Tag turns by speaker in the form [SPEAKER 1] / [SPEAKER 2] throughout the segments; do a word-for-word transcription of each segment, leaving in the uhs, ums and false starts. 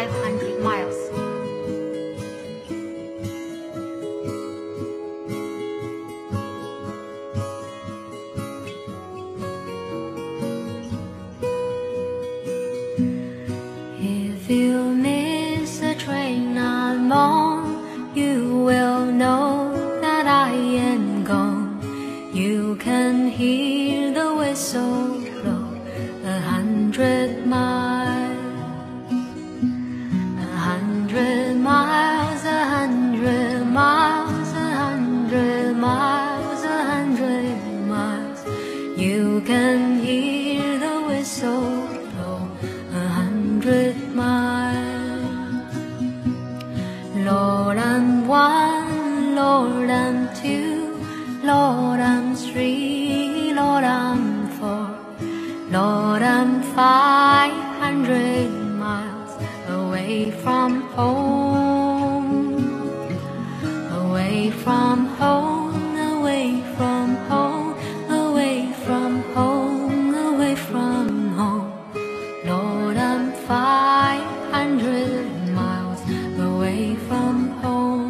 [SPEAKER 1] five hundred miles. If you miss the train I'm on, you will know that I am gone. You can hear the whistle blow a hundred miles, a hundred miles, a hundred miles, a hundred miles, a hundred miles. You can hear the whistle blow a hundred miles. Lord, I'm one, Lord, I'm two, Lord, I'm three, Lord, I'm four, Lord, I'm five hundred miles away from home, away from home, away from home, away from home, away from home. Lord, I'm five hundred miles away from home.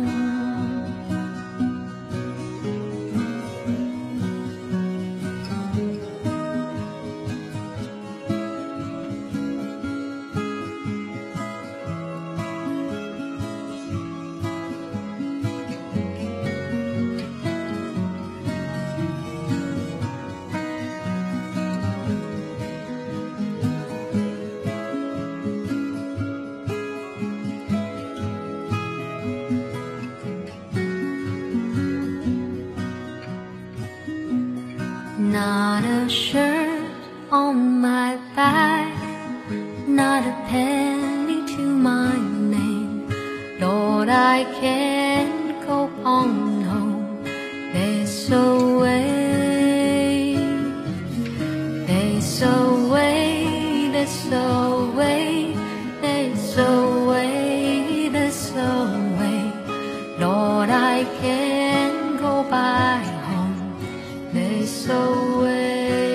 [SPEAKER 1] Not a shirt on my back, not a penny to my name. Lord, I can't go on home this away, this away, this away, this away, this away. Lord, I can't go back home this away.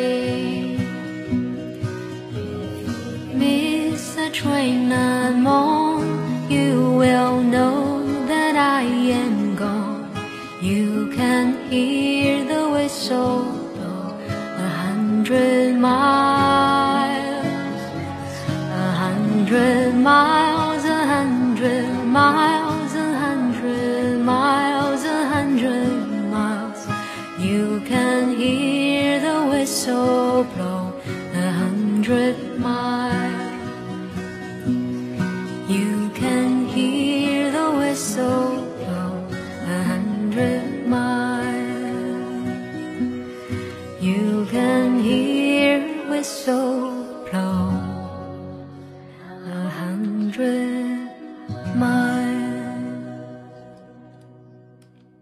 [SPEAKER 1] Miss the train I'm on, you will know that I am gone. You can hear the whistle blow a hundred miles, a hundred miles, a hundred miles, a hundred miles, a hundred miles. You can hear the whistle blow a hundred miles. You can hear the whistle blow a hundred miles. You can hear whistle blow a hundred